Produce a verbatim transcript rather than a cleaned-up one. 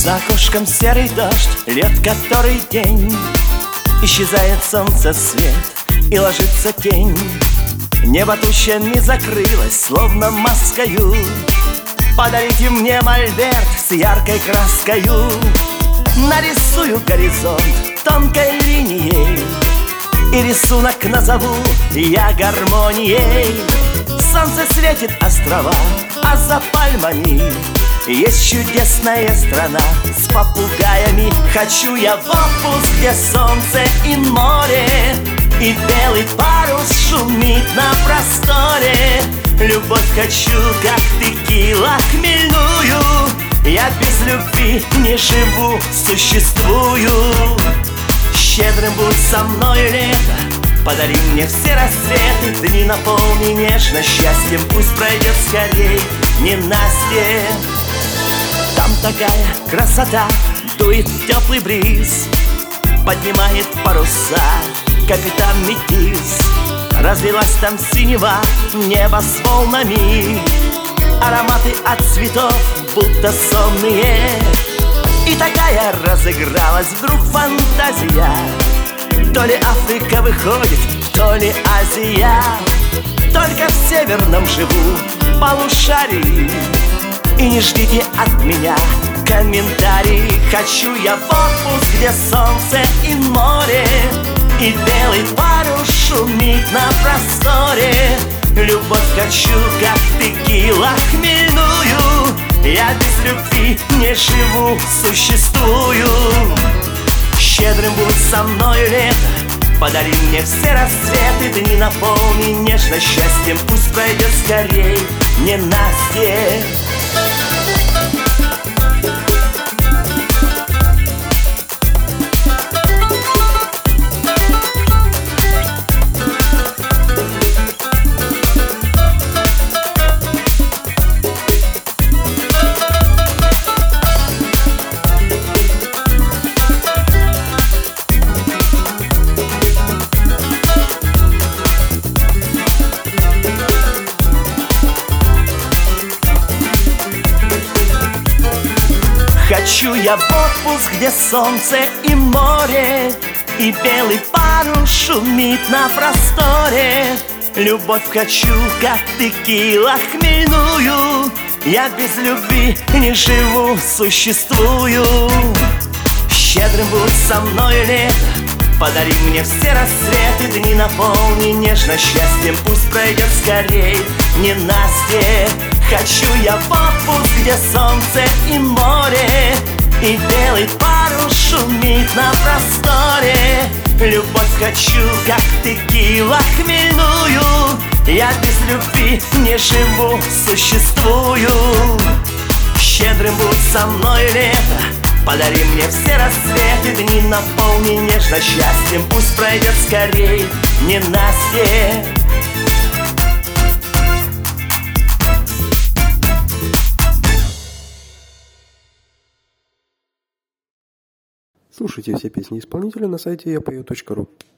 За окошком серый дождь, лет который день. Исчезает солнце свет и ложится тень. Небо тучами закрылось, словно маскою. Подарите мне мольберт с яркой краскою. Нарисую горизонт тонкой линией, и рисунок назову я гармонией. Солнце светит острова, а за пальмами есть чудесная страна с попугаями. Хочу я в отпуск, где солнце и море, и белый парус шумит на просторе. Любовь хочу, как текила хмельную. Я без любви не живу, существую. Щедрым будь со мной лето, подари мне все рассветы. Дни наполни нежно счастьем, пусть пройдет скорей ненастье. Там такая красота, дует теплый бриз, поднимает паруса капитан Метис. Разлилась там синева, небо с волнами, ароматы от цветов, будто сонные. И такая разыгралась вдруг фантазия. То ли Африка выходит, то ли Азия. Только в северном живу полушарии, и не ждите от меня комментарий. Хочу я в отпуск, где солнце и море, и белый парус шумит на просторе. Любовь хочу, как текила хмельную. Я без любви не живу, существую. Щедрым будь со мной лето, подари мне все рассветы. Дни наполни нежно счастьем, пусть пройдет скорей ненастье. Хочу я в отпуск, где солнце и море, и белый парус шумит на просторе. Любовь хочу, как текила хмельную. Я без любви не живу, существую. Щедрым будь со мной лето, подари мне все рассветы. Дни наполни нежно счастьем, пусть пройдет скорей ненастье. Хочу я в отпуск, где солнце и море, и белый парус шумит на просторе. Любовь хочу, как текила хмельную. Я без любви не живу, существую. Щедрым будь со мной лето, подари мне все рассветы. Дни наполни нежно счастьем, пусть пройдет скорей ненастье. Слушайте все песни исполнителя на сайте я пою точка ру.